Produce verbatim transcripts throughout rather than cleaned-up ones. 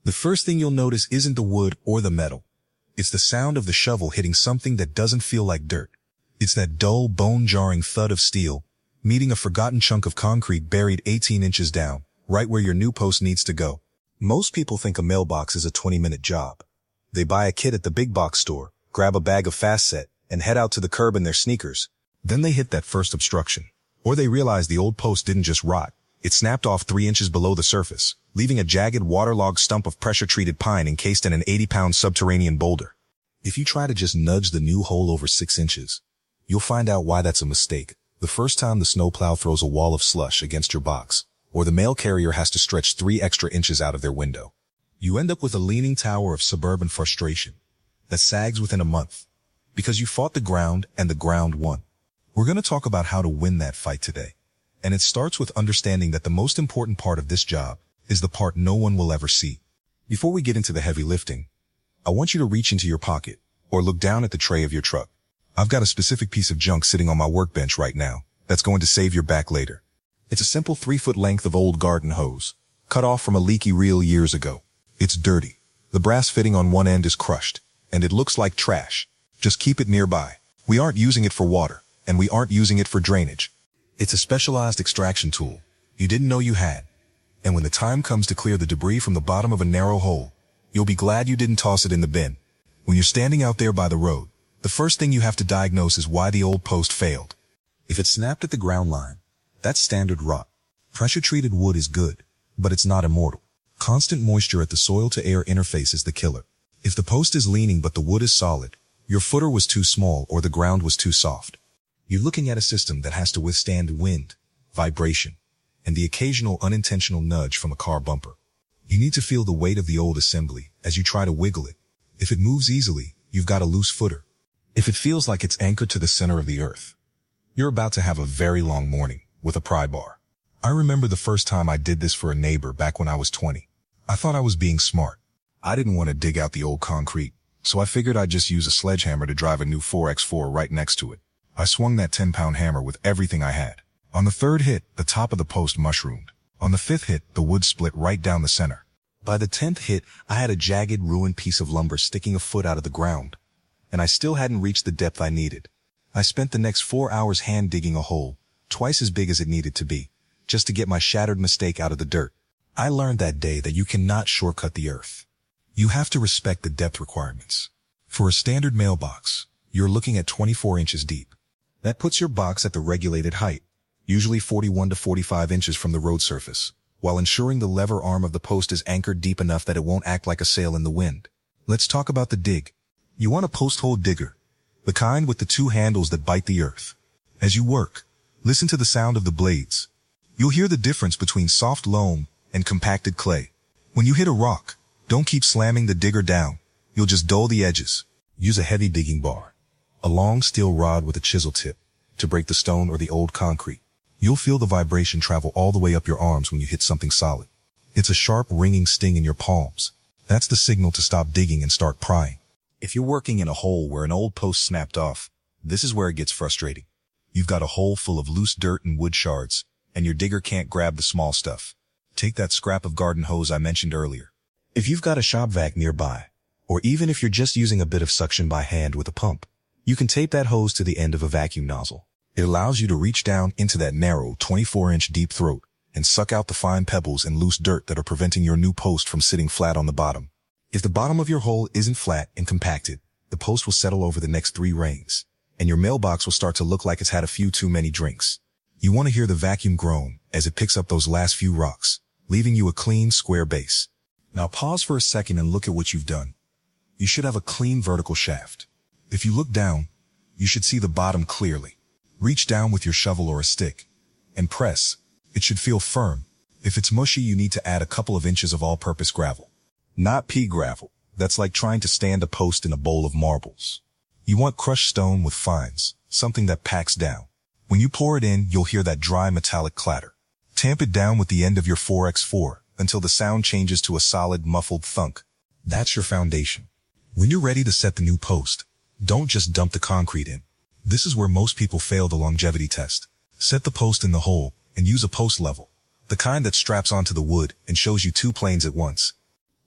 The first thing you'll notice isn't the wood or the metal. It's the sound of the shovel hitting something that doesn't feel like dirt. It's that dull, bone-jarring thud of steel, meeting a forgotten chunk of concrete buried eighteen inches down, right where your new post needs to go. Most people think a mailbox is a twenty-minute job. They buy a kit at the big box store, grab a bag of Fast Set, and head out to the curb in their sneakers. Then they hit that first obstruction. Or they realize the old post didn't just rot. It snapped off three inches below the surface, leaving a jagged, waterlogged stump of pressure-treated pine encased in an eighty-pound subterranean boulder. If you try to just nudge the new hole over six inches, you'll find out why that's a mistake. The first time the snowplow throws a wall of slush against your box, or the mail carrier has to stretch three extra inches out of their window, you end up with a leaning tower of suburban frustration that sags within a month because you fought the ground and the ground won. We're going to talk about how to win that fight today. And it starts with understanding that the most important part of this job is the part no one will ever see. Before we get into the heavy lifting, I want you to reach into your pocket or look down at the tray of your truck. I've got a specific piece of junk sitting on my workbench right now that's going to save your back later. It's a simple three-foot length of old garden hose, cut off from a leaky reel years ago. It's dirty. The brass fitting on one end is crushed, and it looks like trash. Just keep it nearby. We aren't using it for water, and we aren't using it for drainage. It's a specialized extraction tool you didn't know you had. And when the time comes to clear the debris from the bottom of a narrow hole, you'll be glad you didn't toss it in the bin. When you're standing out there by the road, the first thing you have to diagnose is why the old post failed. If it snapped at the ground line, that's standard rot. Pressure-treated wood is good, but it's not immortal. Constant moisture at the soil-to-air interface is the killer. If the post is leaning but the wood is solid, your footer was too small or the ground was too soft. You're looking at a system that has to withstand wind, vibration, and the occasional unintentional nudge from a car bumper. You need to feel the weight of the old assembly as you try to wiggle it. If it moves easily, you've got a loose footer. If it feels like it's anchored to the center of the earth, you're about to have a very long morning with a pry bar. I remember the first time I did this for a neighbor back when I was twenty. I thought I was being smart. I didn't want to dig out the old concrete, so I figured I'd just use a sledgehammer to drive a new four by four right next to it. I swung that ten-pound hammer with everything I had. On the third hit, the top of the post mushroomed. On the fifth hit, the wood split right down the center. By the tenth hit, I had a jagged, ruined piece of lumber sticking a foot out of the ground, and I still hadn't reached the depth I needed. I spent the next four hours hand-digging a hole, twice as big as it needed to be, just to get my shattered mistake out of the dirt. I learned that day that you cannot shortcut the earth. You have to respect the depth requirements. For a standard mailbox, you're looking at twenty-four inches deep. That puts your box at the regulated height, usually forty-one to forty-five inches from the road surface, while ensuring the lever arm of the post is anchored deep enough that it won't act like a sail in the wind. Let's talk about the dig. You want a post hole digger, the kind with the two handles that bite the earth. As you work, listen to the sound of the blades. You'll hear the difference between soft loam and compacted clay. When you hit a rock, don't keep slamming the digger down. You'll just dull the edges. Use a heavy digging bar, a long steel rod with a chisel tip, to break the stone or the old concrete. You'll feel the vibration travel all the way up your arms when you hit something solid. It's a sharp, ringing sting in your palms. That's the signal to stop digging and start prying. If you're working in a hole where an old post snapped off, this is where it gets frustrating. You've got a hole full of loose dirt and wood shards, and your digger can't grab the small stuff. Take that scrap of garden hose I mentioned earlier. If you've got a shop vac nearby, or even if you're just using a bit of suction by hand with a pump, you can tape that hose to the end of a vacuum nozzle. It allows you to reach down into that narrow twenty-four inch deep throat and suck out the fine pebbles and loose dirt that are preventing your new post from sitting flat on the bottom. If the bottom of your hole isn't flat and compacted, the post will settle over the next three rains, and your mailbox will start to look like it's had a few too many drinks. You want to hear the vacuum groan as it picks up those last few rocks, leaving you a clean, square base. Now pause for a second and look at what you've done. You should have a clean vertical shaft. If you look down, you should see the bottom clearly. Reach down with your shovel or a stick and press. It should feel firm. If it's mushy, you need to add a couple of inches of all-purpose gravel. Not pea gravel. That's like trying to stand a post in a bowl of marbles. You want crushed stone with fines, something that packs down. When you pour it in, you'll hear that dry metallic clatter. Tamp it down with the end of your four by four until the sound changes to a solid, muffled thunk. That's your foundation. When you're ready to set the new post, don't just dump the concrete in. This is where most people fail the longevity test. Set the post in the hole and use a post level, the kind that straps onto the wood and shows you two planes at once.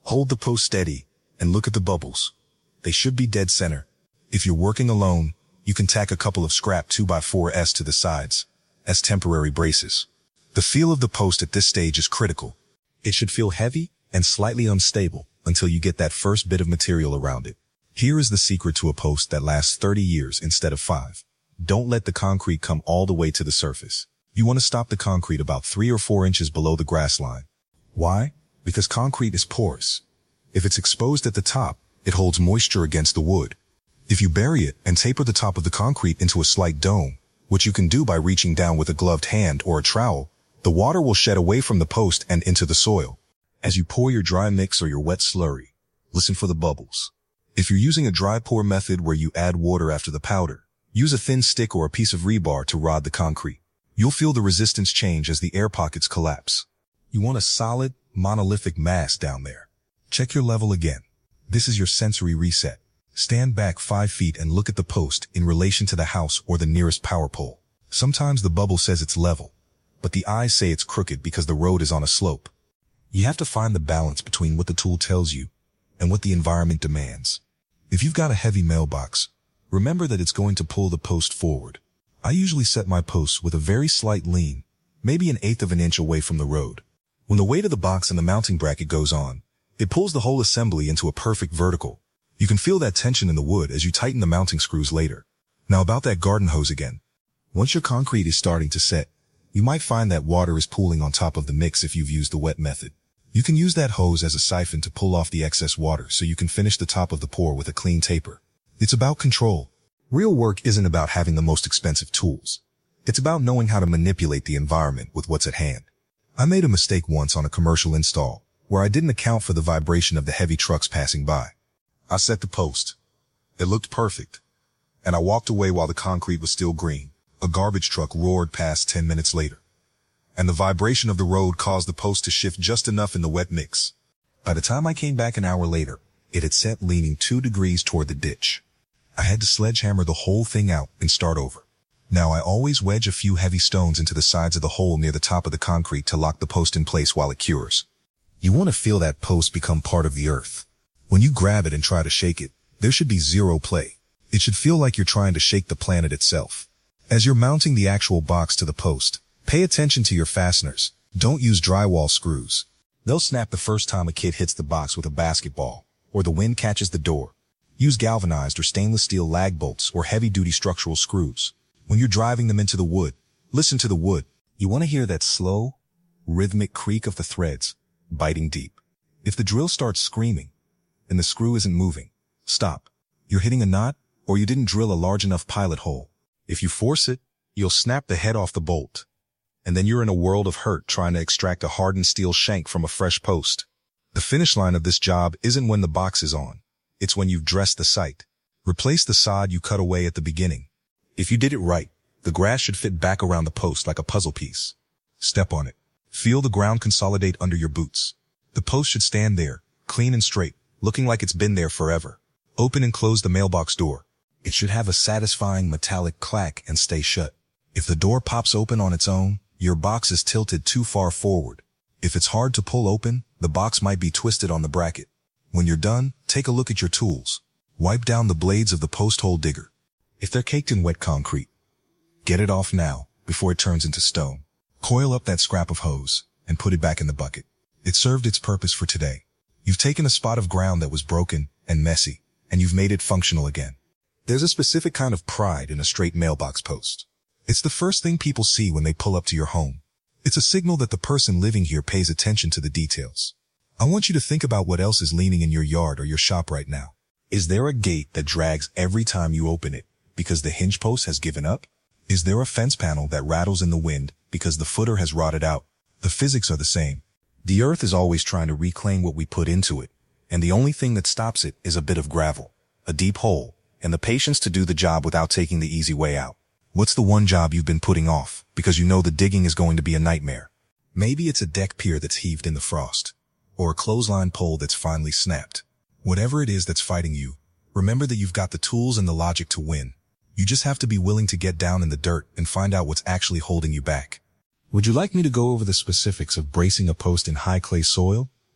Hold the post steady and look at the bubbles. They should be dead center. If you're working alone, you can tack a couple of scrap two by four S to the sides as temporary braces. The feel of the post at this stage is critical. It should feel heavy and slightly unstable until you get that first bit of material around it. Here is the secret to a post that lasts thirty years instead of five. Don't let the concrete come all the way to the surface. You want to stop the concrete about three or four inches below the grass line. Why? Because concrete is porous. If it's exposed at the top, it holds moisture against the wood. If you bury it and taper the top of the concrete into a slight dome, which you can do by reaching down with a gloved hand or a trowel, the water will shed away from the post and into the soil. As you pour your dry mix or your wet slurry, listen for the bubbles. If you're using a dry pour method where you add water after the powder, use a thin stick or a piece of rebar to rod the concrete. You'll feel the resistance change as the air pockets collapse. You want a solid, monolithic mass down there. Check your level again. This is your sensory reset. Stand back five feet and look at the post in relation to the house or the nearest power pole. Sometimes the bubble says it's level, but the eyes say it's crooked because the road is on a slope. You have to find the balance between what the tool tells you and what the environment demands. If you've got a heavy mailbox, remember that it's going to pull the post forward. I usually set my posts with a very slight lean, maybe an eighth of an inch away from the road. When the weight of the box and the mounting bracket goes on, it pulls the whole assembly into a perfect vertical. You can feel that tension in the wood as you tighten the mounting screws later. Now about that garden hose again. Once your concrete is starting to set, you might find that water is pooling on top of the mix if you've used the wet method. You can use that hose as a siphon to pull off the excess water so you can finish the top of the pour with a clean taper. It's about control. Real work isn't about having the most expensive tools. It's about knowing how to manipulate the environment with what's at hand. I made a mistake once on a commercial install where I didn't account for the vibration of the heavy trucks passing by. I set the post. It looked perfect. And I walked away while the concrete was still green. A garbage truck roared past ten minutes later. And the vibration of the road caused the post to shift just enough in the wet mix. By the time I came back an hour later, it had set leaning two degrees toward the ditch. I had to sledgehammer the whole thing out and start over. Now I always wedge a few heavy stones into the sides of the hole near the top of the concrete to lock the post in place while it cures. You want to feel that post become part of the earth. When you grab it and try to shake it, there should be zero play. It should feel like you're trying to shake the planet itself. As you're mounting the actual box to the post, pay attention to your fasteners. Don't use drywall screws. They'll snap the first time a kid hits the box with a basketball, or the wind catches the door. Use galvanized or stainless steel lag bolts or heavy-duty structural screws. When you're driving them into the wood, listen to the wood. You want to hear that slow, rhythmic creak of the threads, biting deep. If the drill starts screaming, and the screw isn't moving, stop. You're hitting a knot, or you didn't drill a large enough pilot hole. If you force it, you'll snap the head off the bolt. And then you're in a world of hurt trying to extract a hardened steel shank from a fresh post. The finish line of this job isn't when the box is on. It's when you've dressed the site. Replace the sod you cut away at the beginning. If you did it right, the grass should fit back around the post like a puzzle piece. Step on it. Feel the ground consolidate under your boots. The post should stand there, clean and straight, looking like it's been there forever. Open and close the mailbox door. It should have a satisfying metallic clack and stay shut. If the door pops open on its own, your box is tilted too far forward. If it's hard to pull open, the box might be twisted on the bracket. When you're done, take a look at your tools. Wipe down the blades of the post hole digger. If they're caked in wet concrete, get it off now before it turns into stone. Coil up that scrap of hose and put it back in the bucket. It served its purpose for today. You've taken a spot of ground that was broken and messy, and you've made it functional again. There's a specific kind of pride in a straight mailbox post. It's the first thing people see when they pull up to your home. It's a signal that the person living here pays attention to the details. I want you to think about what else is leaning in your yard or your shop right now. Is there a gate that drags every time you open it because the hinge post has given up? Is there a fence panel that rattles in the wind because the footer has rotted out? The physics are the same. The earth is always trying to reclaim what we put into it, and the only thing that stops it is a bit of gravel, a deep hole, and the patience to do the job without taking the easy way out. What's the one job you've been putting off because you know the digging is going to be a nightmare? Maybe it's a deck pier that's heaved in the frost, or a clothesline pole that's finally snapped. Whatever it is that's fighting you, remember that you've got the tools and the logic to win. You just have to be willing to get down in the dirt and find out what's actually holding you back. Would you like me to go over the specifics of bracing a post in high clay soil?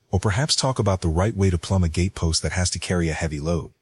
Or perhaps talk about the right way to plumb a gatepost that has to carry a heavy load.